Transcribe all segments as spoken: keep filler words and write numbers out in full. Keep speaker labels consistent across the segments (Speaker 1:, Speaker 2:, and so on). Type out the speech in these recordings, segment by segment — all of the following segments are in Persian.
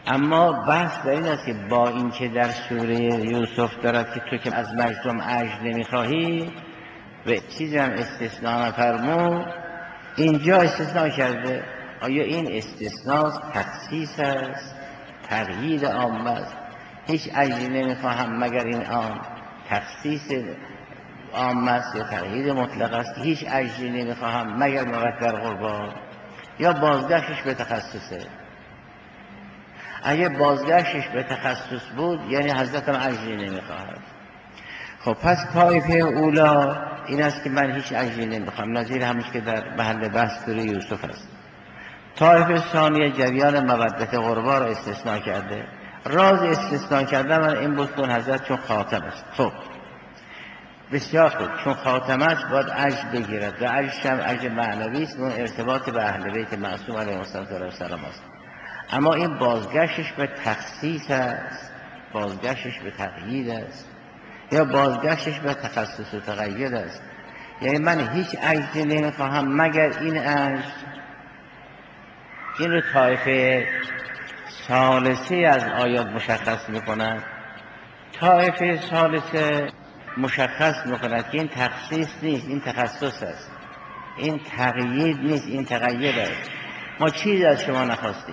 Speaker 1: اما بحث در این است که با اینکه در سوره یوسف دارد که تو که از مردم اجر نمیخواهی و چیزی هم استثناء نفرمود، اینجا استثناء کرده. آیا این استثناء تخصیص است، تقیید عام است؟ هیچ اجری نمیخواهم مگر این عام، تخصیص عام است یا تقیید مطلق است که هیچ اجری نمیخواهم مگر مودت قربا، یا بازگشتش به تخصصه؟ اگه بازگشتش به تخصص بود یعنی حضرت هم اجری نمیخواهد. خب پس طایفه اولا این است که من هیچ اجری نمیخوام، نظیر همونش که در محل بحث سوره یوسف است. طایفه ثانیه جریان مودت قربا را استثناء کرده. راز استثناء کرده من این بود که حضرت چون خاتم است. خب بسیار خوب، چون خاتم است باید اجر بگیرد و اجرش هم اجر معنوی است، اون ارتباط به اهل بیت معصوم علیهم السلام است. اما این بازگشتش به تخصیص است، بازگشتش به تقیید است، یا بازگشتش به تخصص و تقیید است. یعنی من هیچ اجری نمیخواهم مگر این اجر. این رو طایفه ثالثه از آیات مشخص میکنند. طایفه ثالثه مشخص میکند که این تخصیص نیست، این تخصص است، این تقیید نیست، این تقیید است. ما چیزی از شما نخواستیم.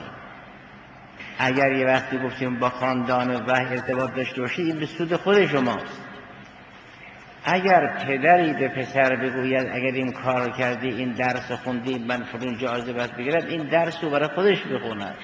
Speaker 1: اگر یه وقتی گفتیم با خاندان وحی ارتباط داشته باشید، این به سود خود شماست. اگر پدری به پسر بگوید اگر این کار کردی، این درس خوندی، من فلان جایزه باید بگیرم، این درس رو برای خودش بخوند.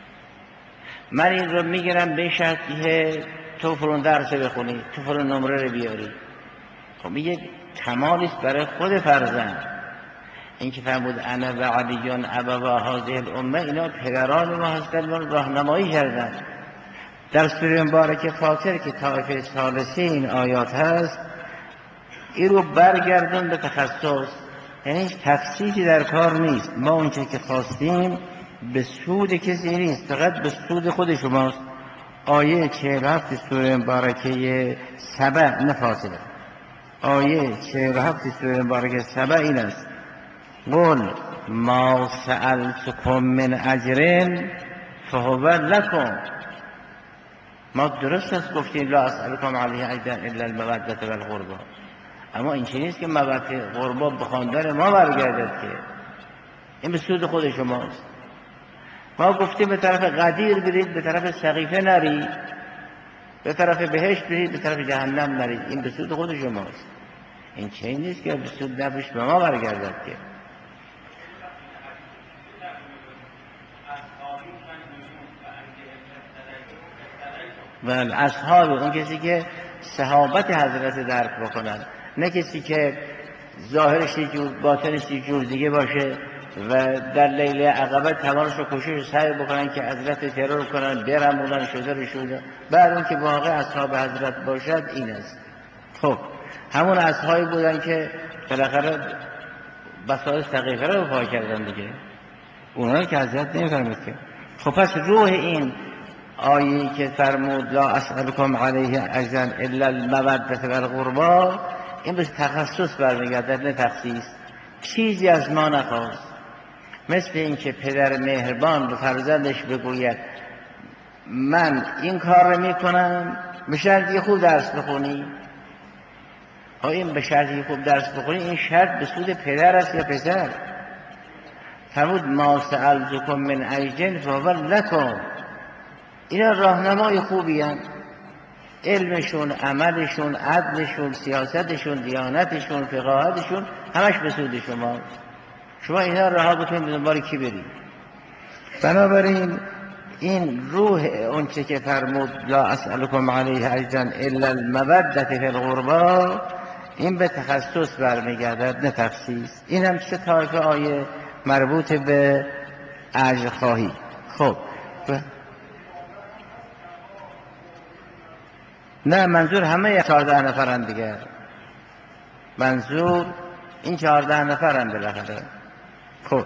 Speaker 1: من این رو میگیرم به شرطی که تو فلان درس بخونی، تو فلان نمره رو بیاری. خب میگه کمالیست برای خود فرزند. این که فرمود انا و علیون ابوا هذه الامه، اینا پدران ما هستند، ما راهنمایی کردند. در سوره مبارکه فاطر که طایفه ثالثه این آیات هست، این رو برگردون به تخصص، یعنی هیچ تخصیصی در کار نیست. ما اونچه که خواستیم به سود کسی نیست، فقط به سود خود شماست. آیه چهل و هفت سوره مبارکه سبع، نه فاطر، آیه چهل و هفت سوره مبارکه سبع این است: قل ما سألتکم من اجر فهو لکم. ما درست است گفتیم لا اسألکم علیه اجرا الا المودة والقربى، اما این چیزی نیست که مودت قربا به خاندان ما برگردد، که این به سود خود شماست. ما گفتیم به طرف قدیر برید، به طرف سقیفه نرید، به طرف بهشت برید، به طرف جهنم نرید، این به سود خود شماست. این چیزی نیست که به سود نبش به ما برگردد. که بله، اصحاب اون کسی که صحابت حضرت درک بکنن، نه کسی که ظاهرش یه جور باطنش یه جور دیگه باشه و در لیله عقبه تلاش و کوشش سعی بکنن که حضرت ترور کنن، برمونن، شده رو شده. بعد اون که واقع اصحاب حضرت باشد این است. خب همون اصحابی بودن که بالاخره بساط سقیفه رو پای کردن دیگه، اونایی که حضرت نمیفرمید که. خب پس روح این آیه‌ای که فرمود لا اسألکم علیه اجرا الا المودة والقربى، این به تخصص برمیگردد نه تخصیص. چیزی از ما نخواست. مثل این که پدر مهربان به فرزندش بگوید من این کار رو میکنم به شرطی خوب درس بخونی. ها، این به شرطی خوب درس بخونی، این شرط به سود پدر است یا پسر؟ فرمود ما سألتکم من اجر فهو لکم. اینا راهنمای خوبی هستند. علمشون، عملشون، عدلشون، سیاستشون، دیانتشون، فقاهتشون، همش به سود شما. شما اینا رها بکنید به دنبال کی برید. بنابراین این روح اون چه که فرمود لا اسألکم علیه اجرا الا المودة فی القربى، این به تخصص برمیگردد نه تخصیص. این هم سه طایفه آیه مربوط به اجر خواهی. خب نه، منظور همه چهارده نفرن دیگه، منظور این چهارده نفرن بالاخره. خب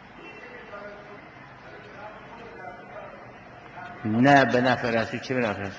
Speaker 1: نه به نفع رسول. چه به نفع رسول؟